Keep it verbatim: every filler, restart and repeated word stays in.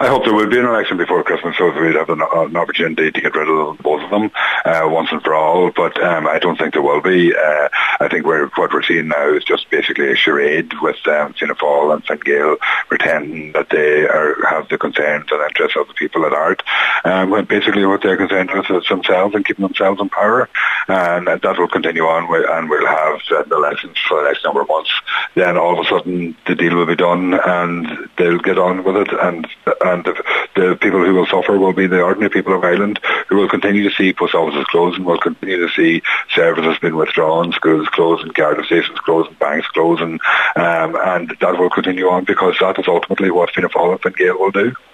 I hope there will be an election before Christmas, so we'd have an, an opportunity to get rid of both of them uh, once and for all. But um, I don't think there will be. Uh, I think we're, what we're seeing now is just basically a charade with um, Fianna Fáil and Fine Gael pretending that they are, have the concerns and interests of the people at heart. Um, when basically what they're concerned with is themselves and keeping themselves in power. And that will continue on, and we'll have uh, elections for the next number of months. Then all of a sudden the deal will be done and they'll get on with it, and and the, the people who will suffer will be the ordinary people of Ireland, who will continue to see post offices closing, will continue to see services being withdrawn, schools closing, guard stations closing, banks closing, um, and that will continue on because that is ultimately what Fianna Fáil and Fine Gael will do.